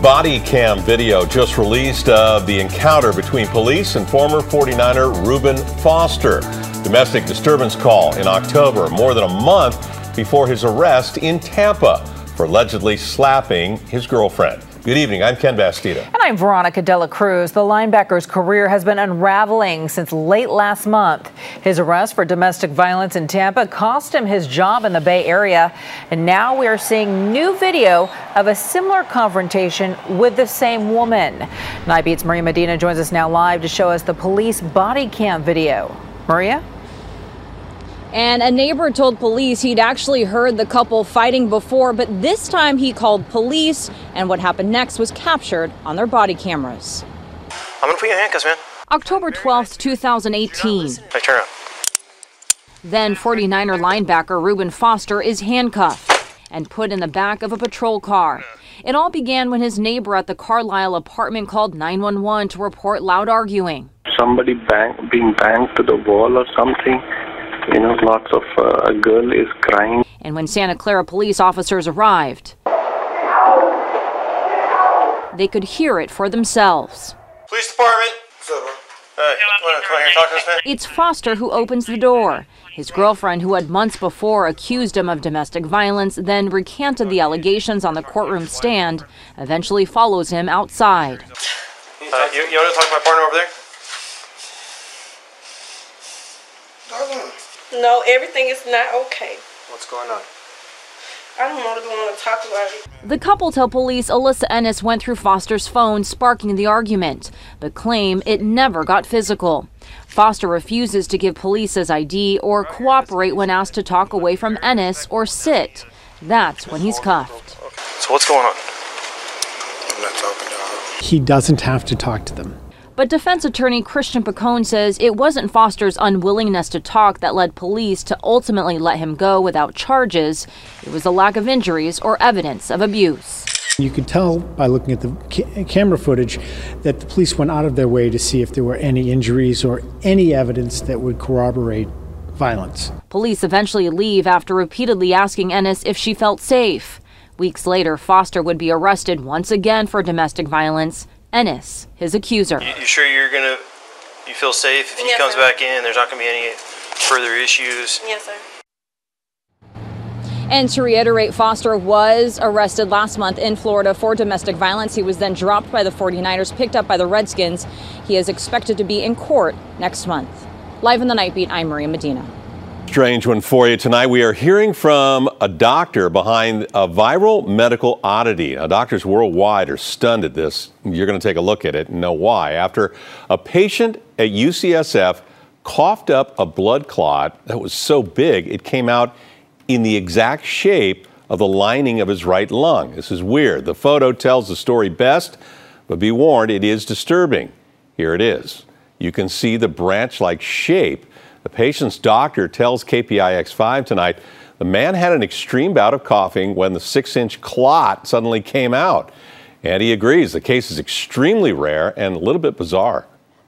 body cam video just released of the encounter between police and former 49er Reuben Foster. Domestic disturbance call in October, more than a month before his arrest in Tampa for allegedly slapping his girlfriend. Good evening, I'm Ken Bastida. And I'm Veronica Dela Cruz. The linebacker's career has been unraveling since late last month. His arrest for domestic violence in Tampa cost him his job in the Bay Area. And now we are seeing new video of a similar confrontation with the same woman. Night Beat's Maria Medina joins us now live to show us the police body cam video. Maria? And a neighbor told police he'd actually heard the couple fighting before, but this time he called police, and what happened next was captured on their body cameras. I'm gonna put you in handcuffs, man. October 12th, 2018. Hey, turn around. Then 49er linebacker Reuben Foster is handcuffed and put in the back of a patrol car. It all began when his neighbor at the Carlisle apartment called 911 to report loud arguing. Somebody being banged to the wall or something. You know, lots of a girl is crying. And when Santa Clara police officers arrived, they could hear it for themselves. Police department. Hey, come on here, talk to us, man. It's Foster who opens the door. His girlfriend, who had months before accused him of domestic violence, then recanted the allegations on the courtroom stand, eventually follows him outside. You want to talk to my partner over there? No, everything is not okay. What's going on? I don't want to talk about it. The couple tell police Alyssa Ennis went through Foster's phone, sparking the argument, but claim it never got physical. Foster refuses to give police his ID or cooperate when asked to talk away from Ennis or sit. That's when he's cuffed. So what's going on? I'm not talking to her. He doesn't have to talk to them. But defense attorney Christian Pacone says it wasn't Foster's unwillingness to talk that led police to ultimately let him go without charges. It was a lack of injuries or evidence of abuse. You could tell by looking at the camera footage that the police went out of their way to see if there were any injuries or any evidence that would corroborate violence. Police eventually leave after repeatedly asking Ennis if she felt safe. Weeks later, Foster would be arrested once again for domestic violence. Ennis, his accuser. You sure you feel safe if he comes back in? There's not going to be any further issues? Yes, sir. And to reiterate, Foster was arrested last month in Florida for domestic violence. He was then dropped by the 49ers, picked up by the Redskins. He is expected to be in court next month. Live in the Night Beat, I'm Maria Medina. Strange one for you tonight. We are hearing from a doctor behind a viral medical oddity. Now, doctors worldwide are stunned at this. You're going to take a look at it and know why. After a patient at UCSF coughed up a blood clot that was so big it came out in the exact shape of the lining of his right lung. This is weird. The photo tells the story best, but be warned, it is disturbing. Here it is. You can see the branch-like shape. The patient's doctor tells KPIX5 tonight the man had an extreme bout of coughing when the 6-inch clot suddenly came out. And he agrees the case is extremely rare and a little bit bizarre.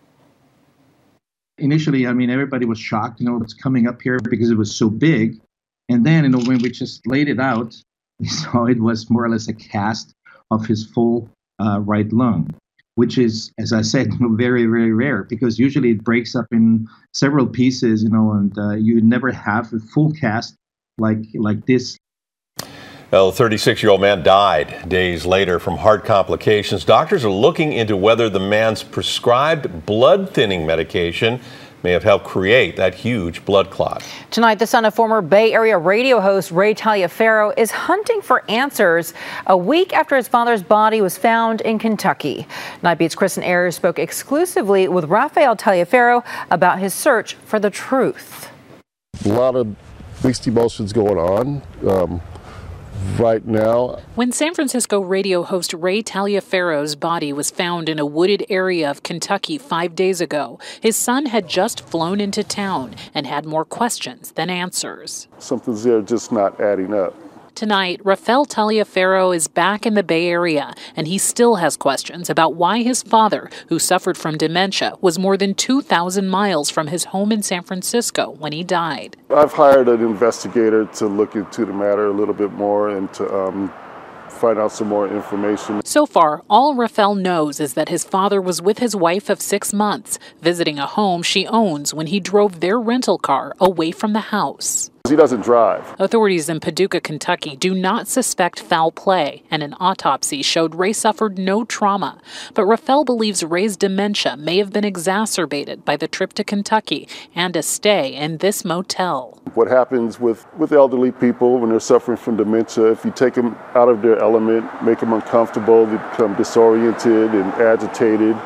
Initially, everybody was shocked, it's coming up here because it was so big. And then, when we just laid it out, we saw it was more or less a cast of his full right lung, which is, as I said, very, very rare because usually it breaks up in several pieces, and you never have a full cast like this. Well, the 36-year-old man died days later from heart complications. Doctors are looking into whether the man's prescribed blood-thinning medication may have helped create that huge blood clot. Tonight, the son of former Bay Area radio host Ray Taliaferro is hunting for answers a week after his father's body was found in Kentucky. Night Beat's Kristen Ayers spoke exclusively with Rafael Taliaferro about his search for the truth. A lot of mixed emotions going on right now. When San Francisco radio host Ray Taliaferro's body was found in a wooded area of Kentucky 5 days ago, his son had just flown into town and had more questions than answers. Something's there just not adding up. Tonight, Rafael Taliaferro is back in the Bay Area, and he still has questions about why his father, who suffered from dementia, was more than 2,000 miles from his home in San Francisco when he died. I've hired an investigator to look into the matter a little bit more and to find out some more information. So far, all Rafael knows is that his father was with his wife of 6 months, visiting a home she owns when he drove their rental car away from the house. He doesn't drive. Authorities in Paducah, Kentucky do not suspect foul play, and an autopsy showed Ray suffered no trauma. But Rafael believes Ray's dementia may have been exacerbated by the trip to Kentucky and a stay in this motel. What happens with elderly people when they're suffering from dementia, if you take them out of their element, make them uncomfortable, they become disoriented and agitated,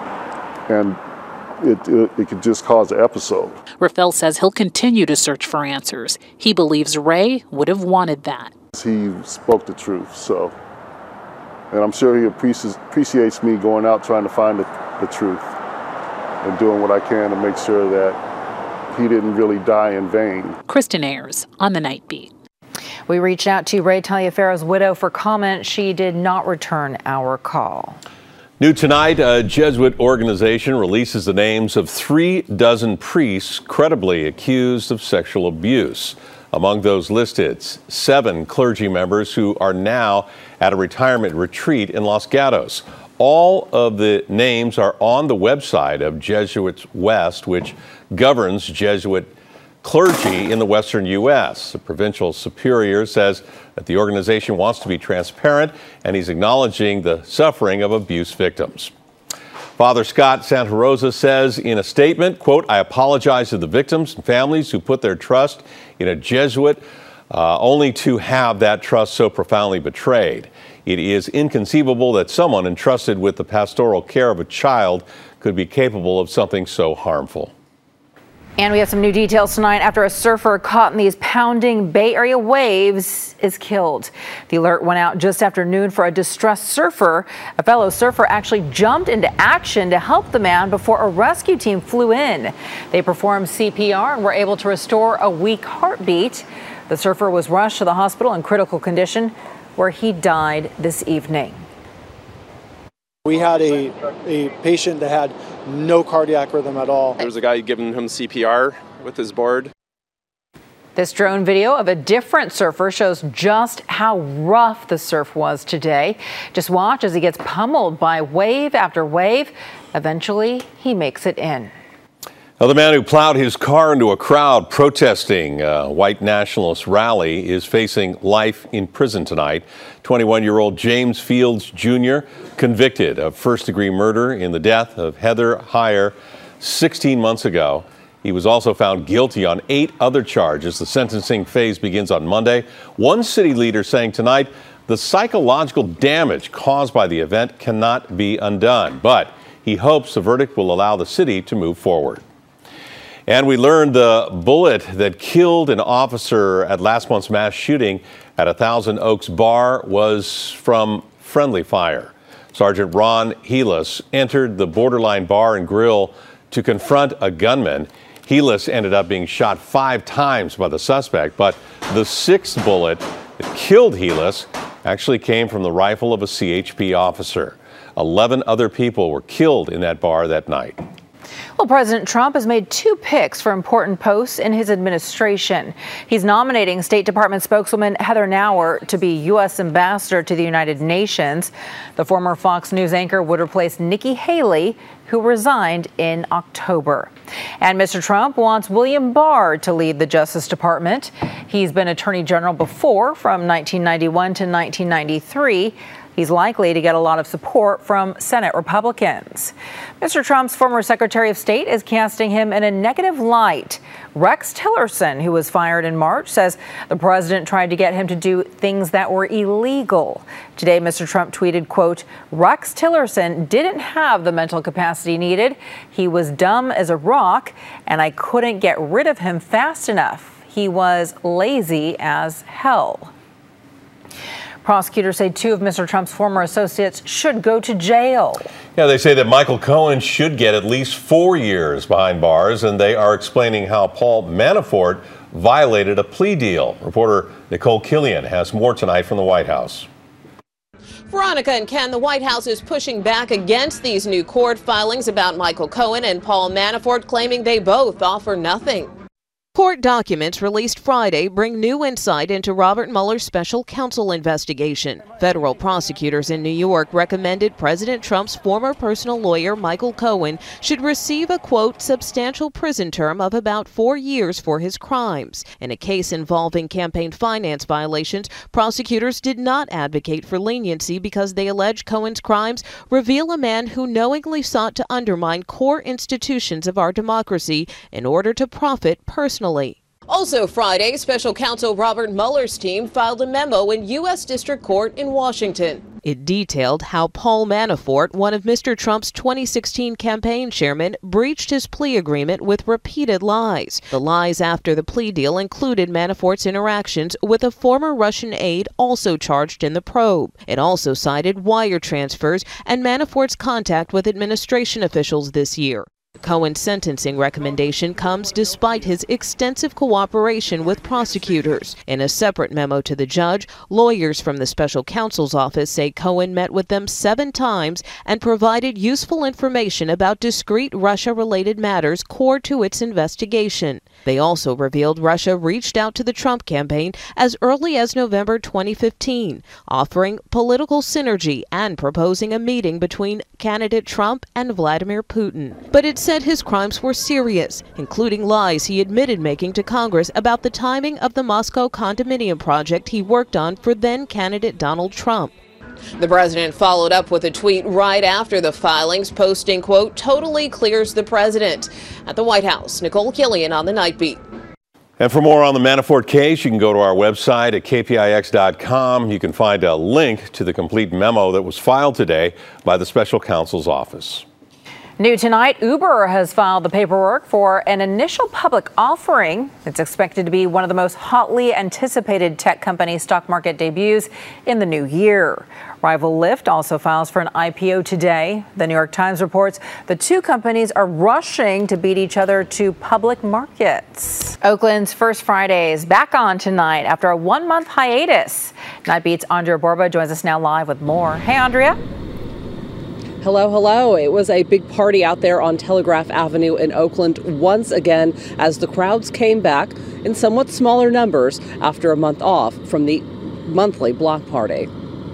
and it could just cause an episode. Rafael says he'll continue to search for answers. He believes Ray would have wanted that. He spoke the truth, and I'm sure he appreciates me going out trying to find the truth and doing what I can to make sure that he didn't really die in vain. Kristen Ayers on the Night Beat. We reached out to Ray Taliaferro's widow for comment. She did not return our call. New tonight, a Jesuit organization releases the names of 36 priests credibly accused of sexual abuse. Among those listed, 7 clergy members who are now at a retirement retreat in Los Gatos. All of the names are on the website of Jesuits West, which governs Jesuit clergy in the western U.S. The provincial superior says that the organization wants to be transparent, and he's acknowledging the suffering of abuse victims. Father Scott Santa Rosa says in a statement, quote, "I apologize to the victims and families who put their trust in a Jesuit only to have that trust so profoundly betrayed. It is inconceivable that someone entrusted with the pastoral care of a child could be capable of something so harmful." And we have some new details tonight after a surfer caught in these pounding Bay Area waves is killed. The alert went out just after noon for a distressed surfer. A fellow surfer actually jumped into action to help the man before a rescue team flew in. They performed CPR and were able to restore a weak heartbeat. The surfer was rushed to the hospital in critical condition, where he died this evening. We had a patient that had no cardiac rhythm at all. There was a guy giving him CPR with his board. This drone video of a different surfer shows just how rough the surf was today. Just watch as he gets pummeled by wave after wave. Eventually, he makes it in. Now, the man who plowed his car into a crowd protesting a white nationalist rally is facing life in prison tonight. 21-year-old James Fields Jr. convicted of first-degree murder in the death of Heather Heyer 16 months ago. He was also found guilty on 8 other charges. The sentencing phase begins on Monday. One city leader saying tonight the psychological damage caused by the event cannot be undone, but he hopes the verdict will allow the city to move forward. And we learned the bullet that killed an officer at last month's mass shooting at a Thousand Oaks bar was from friendly fire. Sergeant Ron Helis entered the Borderline Bar and Grill to confront a gunman. Helis ended up being shot 5 times by the suspect, but the 6th bullet that killed Helis actually came from the rifle of a CHP officer. 11 other people were killed in that bar that night. Well, President Trump has made 2 picks for important posts in his administration. He's nominating State Department spokeswoman Heather Nauer to be U.S. ambassador to the United Nations. The former Fox News anchor would replace Nikki Haley, who resigned in October. And Mr. Trump wants William Barr to lead the Justice Department. He's been Attorney General before, from 1991 to 1993. He's likely to get a lot of support from Senate Republicans. Mr. Trump's former Secretary of State is casting him in a negative light. Rex Tillerson, who was fired in March, says the president tried to get him to do things that were illegal. Today, Mr. Trump tweeted, quote, "Rex Tillerson didn't have the mental capacity needed. He was dumb as a rock, and I couldn't get rid of him fast enough. He was lazy as hell." Prosecutors say 2 of Mr. Trump's former associates should go to jail. Yeah, they say that Michael Cohen should get at least 4 years behind bars, and they are explaining how Paul Manafort violated a plea deal. Reporter Nicole Killian has more tonight from the White House. Veronica and Ken, the White House is pushing back against these new court filings about Michael Cohen and Paul Manafort, claiming they both offer nothing. Court documents released Friday bring new insight into Robert Mueller's special counsel investigation. Federal prosecutors in New York recommended President Trump's former personal lawyer, Michael Cohen, should receive a, quote, substantial prison term of about 4 years for his crimes. In a case involving campaign finance violations, prosecutors did not advocate for leniency because they allege Cohen's crimes reveal a man who knowingly sought to undermine core institutions of our democracy in order to profit personally. Also Friday, special counsel Robert Mueller's team filed a memo in U.S. District Court in Washington. It detailed how Paul Manafort, one of Mr. Trump's 2016 campaign chairmen, breached his plea agreement with repeated lies. The lies after the plea deal included Manafort's interactions with a former Russian aide also charged in the probe. It also cited wire transfers and Manafort's contact with administration officials this year. Cohen's sentencing recommendation comes despite his extensive cooperation with prosecutors. In a separate memo to the judge, lawyers from the special counsel's office say Cohen met with them 7 times and provided useful information about discrete Russia-related matters core to its investigation. They also revealed Russia reached out to the Trump campaign as early as November 2015, offering political synergy and proposing a meeting between candidate Trump and Vladimir Putin. But it said his crimes were serious, including lies he admitted making to Congress about the timing of the Moscow condominium project he worked on for then-candidate Donald Trump. The president followed up with a tweet right after the filings, posting, quote, totally clears the president. At the White House, Nicole Killian on the Night Beat. And for more on the Manafort case, you can go to our website at kpix.com. You can find a link to the complete memo that was filed today by the special counsel's office. New tonight, Uber has filed the paperwork for an initial public offering. It's expected to be one of the most hotly anticipated tech company stock market debuts in the new year. Rival Lyft also files for an IPO today. The New York Times reports the two companies are rushing to beat each other to public markets. Oakland's First Friday is back on tonight after a 1-month hiatus. Nightbeat's Andrea Borba joins us now live with more. Hey, Andrea. Hello, hello. It was a big party out there on Telegraph Avenue in Oakland once again as the crowds came back in somewhat smaller numbers after a month off from the monthly block party.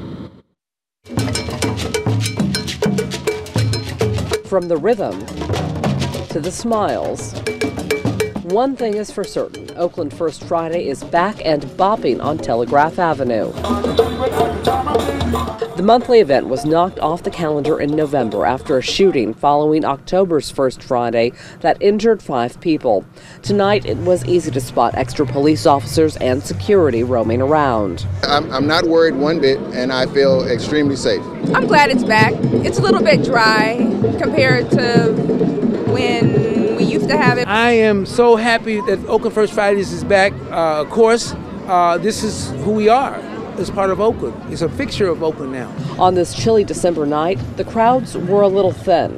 From the rhythm to the smiles, one thing is for certain, Oakland First Friday is back and bopping on Telegraph Avenue. The monthly event was knocked off the calendar in November after a shooting following October's First Friday that injured 5 people. Tonight, it was easy to spot extra police officers and security roaming around. I'm not worried one bit, and I feel extremely safe. I'm glad it's back. It's a little bit dry compared to when we used to have it. I am so happy that Oakland First Fridays is back. Of course, this is who we are. As part of Oakland. It's a fixture of Oakland now. On this chilly December night, the crowds were a little thin.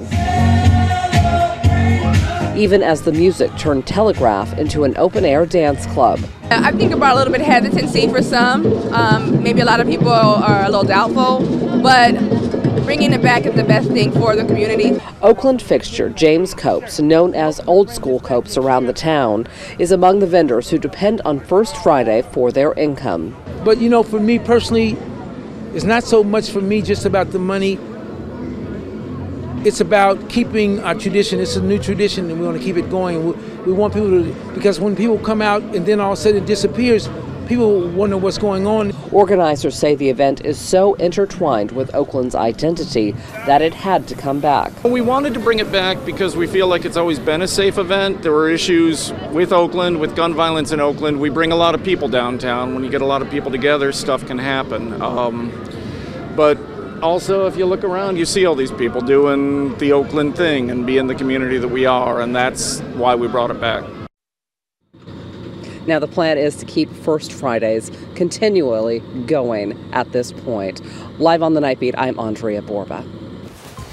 Even as the music turned Telegraph into an open-air dance club. I think about a little bit of hesitancy for some. Maybe a lot of people are a little doubtful, but bringing it back is the best thing for the community. Oakland fixture James Copes, known as Old School Copes around the town, is among the vendors who depend on First Friday for their income. But you know, for me personally, it's not so much for me just about the money. It's about keeping our tradition. It's a new tradition and we want to keep it going. We want people to, because when people come out and then all of a sudden it disappears, people wonder what's going on. Organizers say the event is so intertwined with Oakland's identity that it had to come back. We wanted to bring it back because we feel like it's always been a safe event. There were issues with Oakland, with gun violence in Oakland. We bring a lot of people downtown. When you get a lot of people together, stuff can happen. But also, if you look around, you see all these people doing the Oakland thing and being the community that we are, and that's why we brought it back. Now, the plan is to keep First Fridays continually going at this point. Live on the Night Beat, I'm Andrea Borba.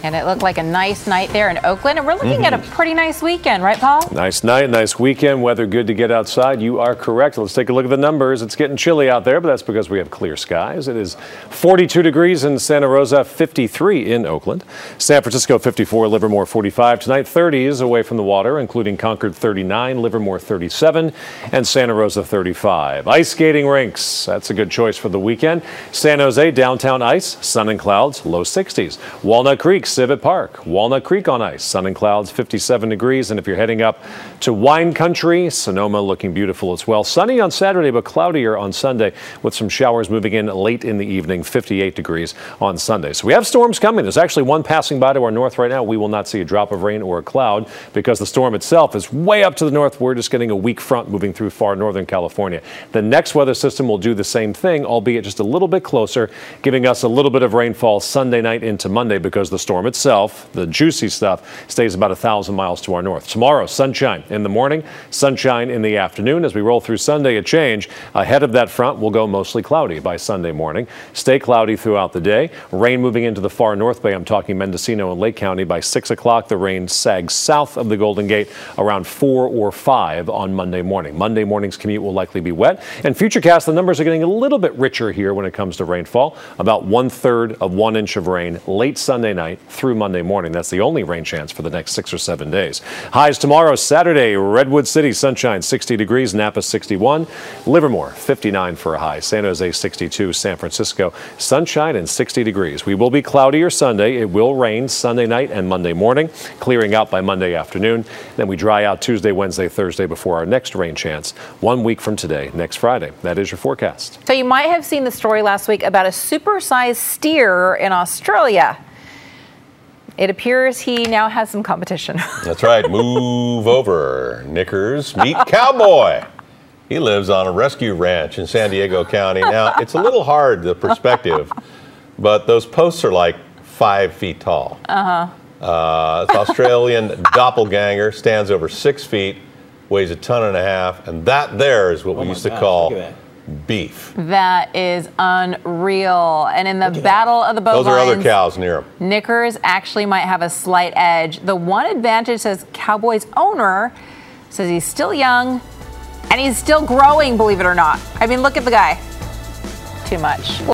And it looked like a nice night there in Oakland. And we're looking at a pretty nice weekend, right, Paul? Nice night, nice weekend. Weather good to get outside. You are correct. Let's take a look at the numbers. It's getting chilly out there, but that's because we have clear skies. It is 42 degrees in Santa Rosa, 53 in Oakland. San Francisco, 54, Livermore, 45. Tonight, 30s away from the water, including Concord, 39, Livermore, 37, and Santa Rosa, 35. Ice skating rinks. That's a good choice for the weekend. San Jose, downtown ice, sun and clouds, low 60s. Walnut Creek, Civet Park, Walnut Creek on ice, sun and clouds, 57 degrees. And if you're heading up to wine country, Sonoma looking beautiful as well. Sunny on Saturday, but cloudier on Sunday with some showers moving in late in the evening, 58 degrees on Sunday. So we have storms coming. There's actually one passing by to our north right now. We will not see a drop of rain or a cloud because the storm itself is way up to the north. We're just getting a weak front moving through far northern California. The next weather system will do the same thing, albeit just a little bit closer, giving us a little bit of rainfall Sunday night into Monday because the storm itself, the juicy stuff, stays about 1,000 miles to our north. Tomorrow, sunshine in the morning, sunshine in the afternoon. As we roll through Sunday, a change. Ahead of that front, we'll go mostly cloudy by Sunday morning. Stay cloudy throughout the day. Rain moving into the far North Bay. I'm talking Mendocino and Lake County. By 6 o'clock, the rain sags south of the Golden Gate around 4 or 5 on Monday morning. Monday morning's commute will likely be wet. And Futurecast, the numbers are getting a little bit richer here when it comes to rainfall. About 1/3 of 1 inch of rain late Sunday night through Monday morning. That's the only rain chance for the next 6 or 7 days. Highs tomorrow, Saturday, Redwood City, sunshine, 60 degrees, Napa 61, Livermore 59 for a high, San Jose 62, San Francisco, sunshine and 60 degrees. We will be cloudier Sunday. It will rain Sunday night and Monday morning, clearing out by Monday afternoon. Then we dry out Tuesday, Wednesday, Thursday before our next rain chance 1 week from today, next Friday. That is your forecast. So you might have seen the story last week about a supersized steer in Australia. It appears he now has some competition. That's right. Move over, Knickers. Meet Cowboy. He lives on a rescue ranch in San Diego County. Now, it's a little hard, the perspective, but those posts are like 5 feet tall. It's Australian doppelganger, stands over 6 feet, weighs 1.5 tons, and that there is what we used to call beef. That is unreal. And in the Battle of the Bovines, those are other cows near him. Knickers actually might have a slight edge. The one advantage, says Cowboy's owner, says he's still young and he's still growing, believe it or not. I mean, look at the guy. Too much.